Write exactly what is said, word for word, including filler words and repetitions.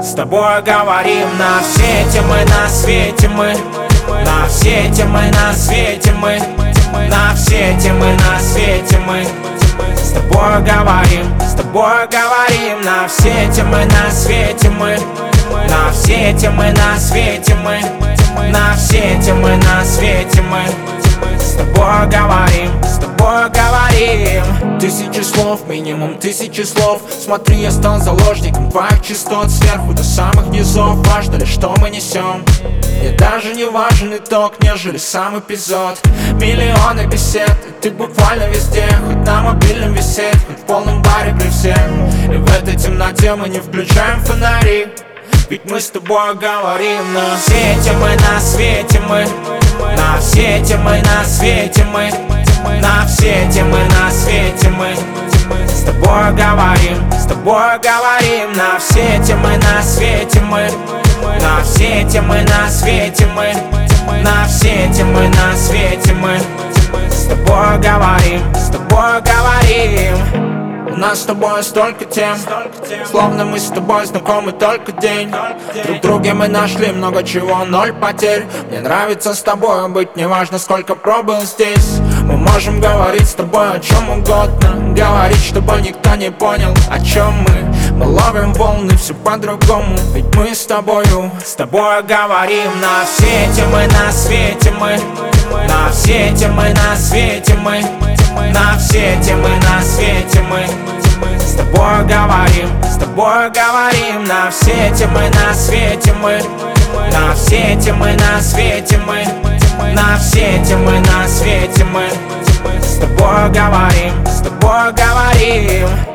С тобой говорим на все темы на свете мы. На все темы на свете мы. На все темы на свете мы. С тобой говорим, с тобой говорим на все темы на свете мы. На все темы на свете мы. На все темы на свете мы. С тобой говорим, с тобой говорим. Тысячи слов, минимум тысячи слов. Смотри, я стал заложником твоих частот. Сверху до самых низов. Важно ли, что мы несем? Мне даже не важен итог, нежели сам эпизод. Миллионы бесед, и ты буквально везде. Хоть на мобильном висеть, хоть в полном баре при всех. И в этой темноте мы не включаем фонари. Ведь мы с тобой говорим на все темы на свете мы. На все темы на свете мы. На все темы на свете мы. С тобой говорим, с тобой говорим на все темы на свете мы. На все темы на свете мы. На все темы на свете мы. С тобой говорим, с тобой говорим. У нас с тобой столько тем, словно мы с тобой знакомы только день. Друг друге мы нашли много чего, ноль потерь. Мне нравится с тобой быть, неважно сколько пробыл здесь. Мы можем говорить с тобой о чем угодно, говорить, чтобы никто не понял, о чем мы. Мы ловим волны, все по-другому, ведь мы с тобою, с тобой говорим на все темы на свете мы. На все темы на свете мы. На все темы на свете мы. С тобой говорим, с тобой говорим на все темы на свете мы. На все темы на свете мы. На все темы на свете мы. С тобой говорим, с тобой говорим.